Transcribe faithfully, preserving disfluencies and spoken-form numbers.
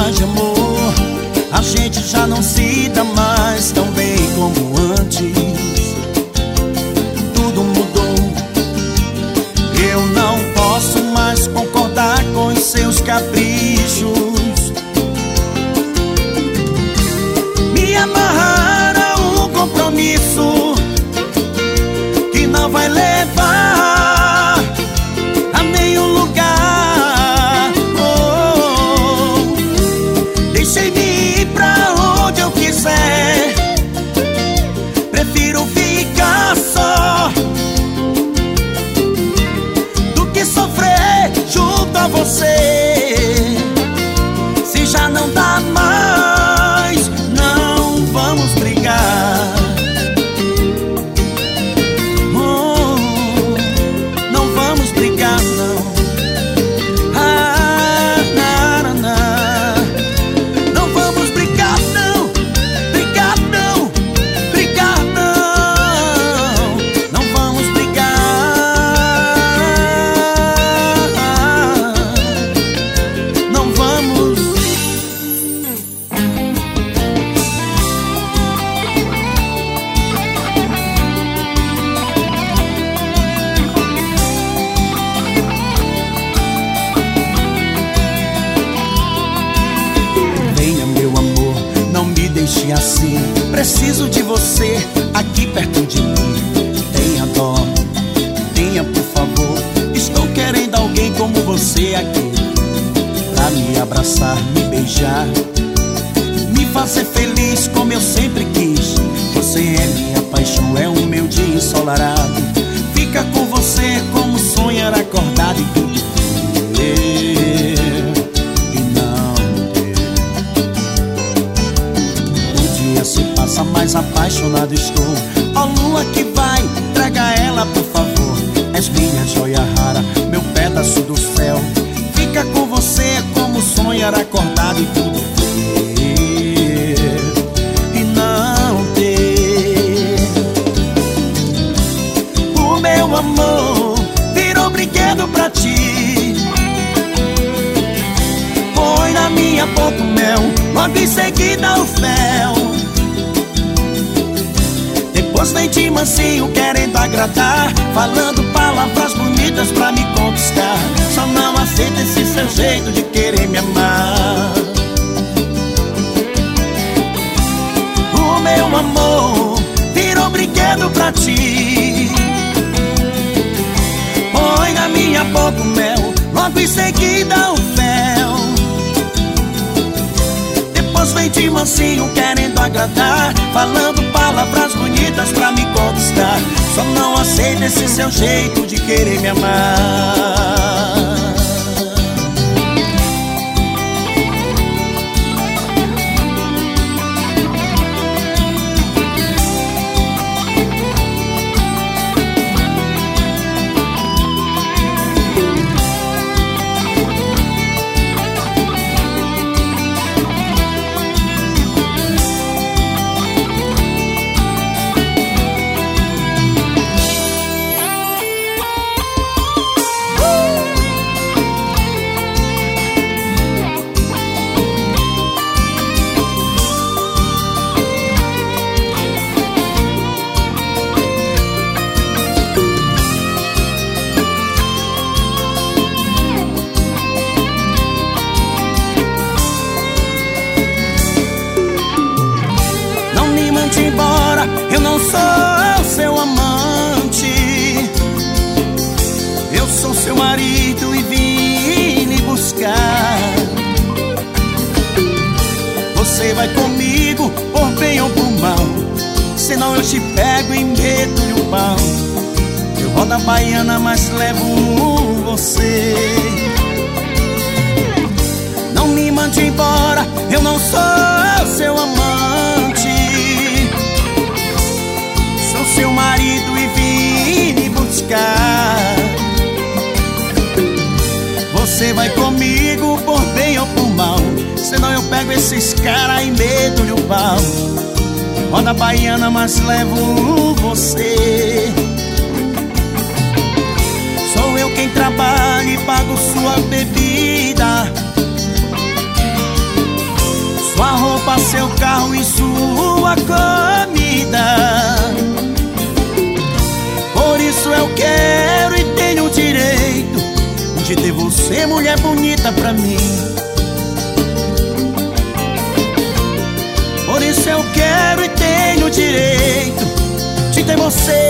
paz de amor. A gente já não se dá mais tão bem como antes. Tudo mudou. Eu não posso mais concordar com os seus caprichos. Me amarrar a um compromisso que não vai levar a nenhum lugar. Oh, deixei-me ir pra onde eu quiser. Prefiro ficar só do que sofrer junto a você. Se já não dá mais, não vamos brigar. Oh, não vamos brigar, não. Ah, na, na, na. Não vamos brigar, não. Brigar, não. Brigar, não. Não vamos brigar. Não vamos. Venha, meu amor, não me deixe assim. Preciso de você aqui perto de mim. Tenha dó, tenha por favor. Estou querendo alguém como você aqui, pra me abraçar, me beijar, me fazer feliz como eu sempre quis. Você é minha paixão, é o meu dia ensolarado. Fica com você como sonhar acordado e tudo ter e não ter. O dia se passa, mais apaixonado estou. Ó lua que vai, traga ela por favor. És minha joia rara, meu pedaço do céu. Fica com você é como sonhar acordado e tudo ter e não ter. O meu amor virou brinquedo pra ti. Põe na minha boca o mel, logo em seguida o fel. Depois vem de mansinho querendo agradar, falando palavras bonitas pra me conquistar. Só não aceita esse seu jeito de querer me amar. O meu amor virou brinquedo pra ti. Põe na minha boca o mel, logo em seguida o fel. Depois vem de mansinho querendo agradar, falando palavras bonitas pra me conquistar. Só não aceita esse seu jeito de querer me amar. Embora, eu não sou seu amante. Eu sou seu marido e vim lhe buscar. Você vai comigo, por bem ou por mal, senão eu te pego e meto-lhe o pau. Eu rodo a baiana, mas levo você. Não me mande embora, eu não sou seu amante. Sou seu marido e vim lhe buscar. Você vai comigo por bem ou por mal, senão eu pego esses caras e meto-lhe o pau. Roda a baiana, mas levo você. Sou eu quem trabalha e pago sua bebida. seu carro e sua comida. Por isso eu quero e tenho o direito de ter você, mulher bonita, pra mim. Por isso eu quero e tenho o direito de ter você,